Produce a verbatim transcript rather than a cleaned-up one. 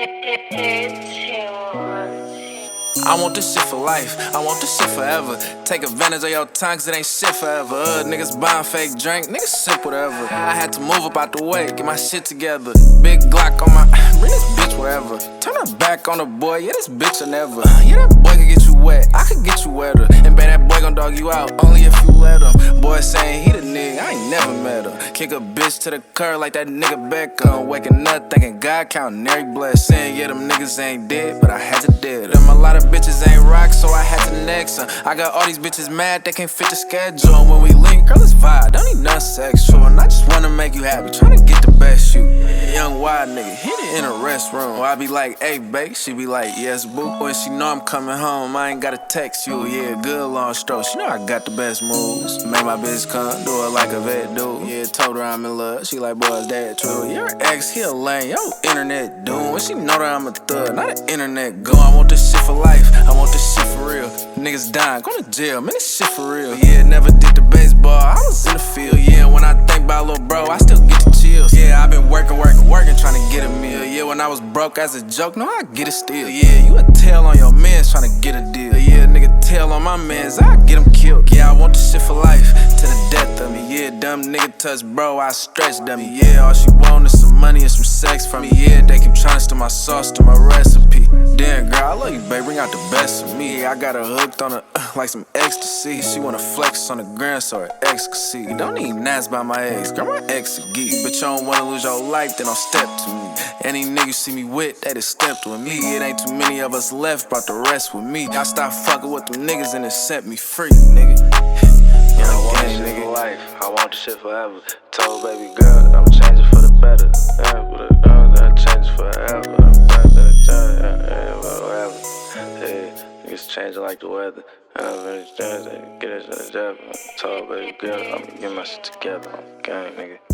I want this shit for life, I want this shit forever. Take advantage of your time, cause it ain't shit forever. Uh, niggas buying fake drink, niggas sip whatever. I had to move up out the way, get my shit together. Big Glock on my, bring this bitch wherever. Turn her back on the boy, yeah, this bitch will never. Yeah, that boy can get you wet, I could get you wetter. And babe, that boy gon' dog you out, only if you let him. Boy saying he the nigga, I ain't never met him. Kick a bitch to the curb like that nigga Beckham. Waking up thinking God counting every blessing. Yeah, them niggas ain't dead, but I had to dead them. A lot of bitches ain't rock, so I had to next them. I got all these bitches mad, they can't fit the schedule. And when we link, girl, it's vibe, don't need nothing sexual. And I just wanna make you happy, tryna get the best you. Young wild nigga, hit it in a restroom. Or I be like, hey, babe, she be like, yes, boo. When she know I'm coming home, I ain't gotta text you. Yeah, good long stroke, she know I got the best moves. Make my bitch come, do it like a vet do. Yeah, told her I'm in love, she like, boy, is that true? Your ex, he a lame, yo, internet doom. When she know that I'm a thug, not an internet goon. I want this shit for life, I want this shit for real. Niggas dying, going to jail, man, this shit for real. Yeah, never did the baseball, I was in the field. Yeah, when I think about little bro, I still get the chills. Yeah, I been working, working, working, trying to get a meal. Yeah, when I was broke as a joke, no, I get it still. Yeah, you a tail on your mans trying to get a deal. Yeah, nigga, tail on my mans, I get him killed. Yeah, I want this shit for life, to the death of me. Yeah, dumb nigga touch bro, I stretch dummy. Yeah, all she want is some money and some sex from me. Yeah, they keep trying to steal my sauce to my recipe. Damn, girl, I love you, babe, bring out the best of me. I got her hooked on her uh, like some ecstasy. She wanna flex on the ground so her ex can see. Don't need nasty by my ex, girl, my ex a geek. But you don't wanna lose your life, then don't step to me. Any nigga see me with, that is stepped with me. It ain't too many of us left, brought the rest with me. I stopped fucking with them niggas and it set me free, nigga. Yeah, I want this shit for life, I want this shit forever. Told baby girl that I'm changing for the better. Yeah, but the girl that I change forever. Yeah, niggas changing like the weather. I'm get it to the devil. Told baby girl I'm gonna get my shit together. Gang, nigga.